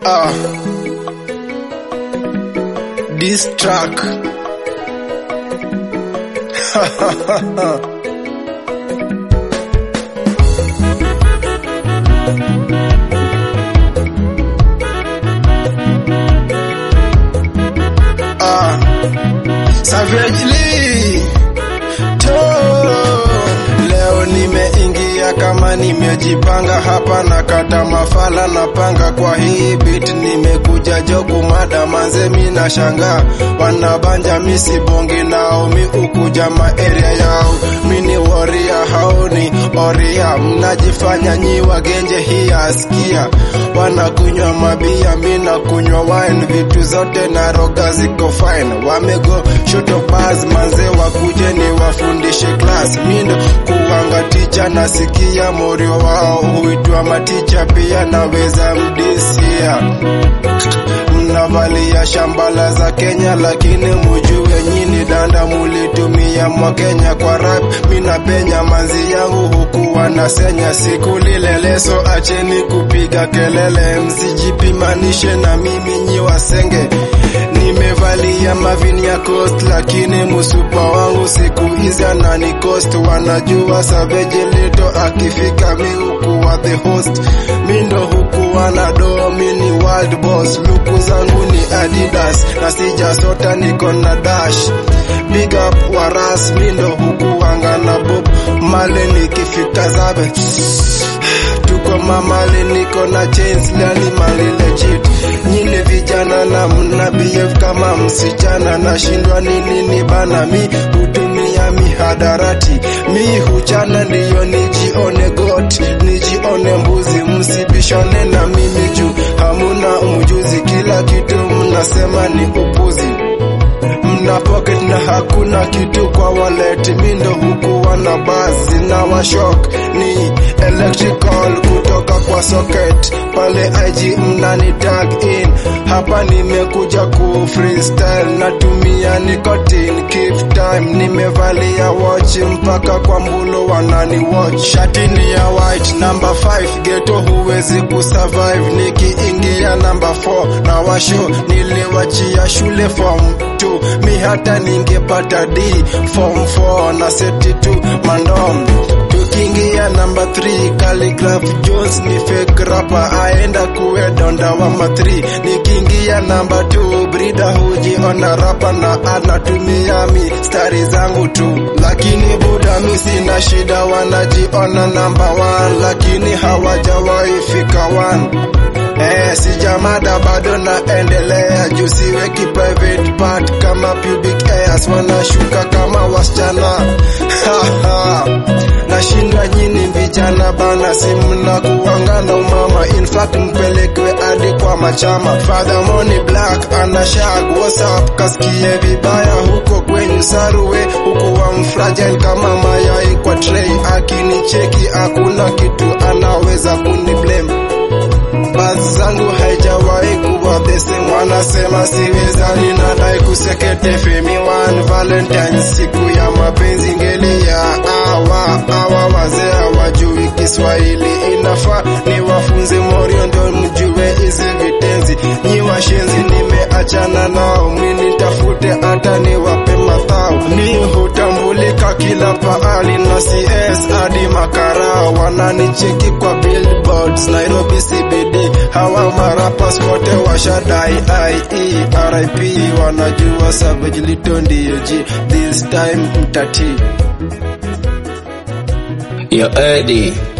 This track Savagely leo nimeingia kama nimejipanga hapa na kata mafala na panga kwa hii beat nimekuja joku mada manze mina shanga wanabanja misi bongi nao mi ukuja area yao mini warrior haoni oria mnajifanya nyi wagenje hii askia wanakunywa mabia mina kunywa wine vitu zote na roga ziko fine wamego shoto bars manze wakuje ni wafundishe class mindo kuwanga teacher nasikia morio wao huitwa maticha pia naweza mdisia mnavalia shambala za Kenya lakini mujue nyini danda mulitumia mwa Kenya kwa rap mina penya manzi yangu huku wanasenya siku lile leso acheni kupiga kelele msijipimanishe na mimi nyi wasenge nimevalia mavini ya coast lakini musupa wangu siku hizi anani coast wanajua Savage Lito akifika mi huku wa the host mindo huku wanado mini world boss luku zangu ni Adidas na sijasota niko na dash big up waras mindo huku wangana bob male nikifika zabe tuko mamale niko na chains lali mali legit nyine vijana na mna behave kama msichana nashindwa nini bana mi hutumia mihadarati mi huchana ndiyo nijione got nijione mbuzi msibishane na mimi juu hamuna mjuzi kila kitu mnasema ni upuzi mna pocket na hakuna kitu kwa wallet mindo huku wana buzz na washok ni electrical kutoka kwa socket pale IG mnani tag in hapa nimekuja ku freestyle natumia nicotine keep time nimevalia watch mpaka kwa mbulo wanani watch shati ni ya white number 5 ghetto huwezi kusurvive nikiingia number 4 na washo niliwachia shule form 2 mi hata ningepata D form 4 na seti 2 mandom tukiingia number 3 Calligraph Jones ni fake rapper aenda kuwe donda wa ma3 nikiingia number 2 Brida hujiona rapper na anatumia mi stari zangu tu lakini buda mi sina shida wanajiona number 1 lakini hawajawahi fika 1 sijamada bado naendelea juu siweki private part kama pubic hairs wanashuka kama wasichana nashinda nyini vijana bana simna kuangana umama in fact mpelekwe hadi kwa machama Father Money Black anashag what's up kasikie vibaya huko kwenye saruwe huko wa mfragile kama mayai kwa tray akinicheki hakuna kitu anaweza kuniblame basi zangu haijawahi kuwa the same wanasema siwezani nadai kusekete femi one Valentine siku ya mapenzi ngelia awa wazee hawajui Kiswahili inafaa ni wafunze morio ndo mjue hizi vitenzi nyi washenzi nimeachana nao mimi tafute hata niwape mathao ni hutambulika kila pahali na CS hadi makarao wananicheki kwa billboards Nairobi CBD hawa marapas wote washadai RIP wanajua Savage Lito ndiyo G this time mtati Yo Eddie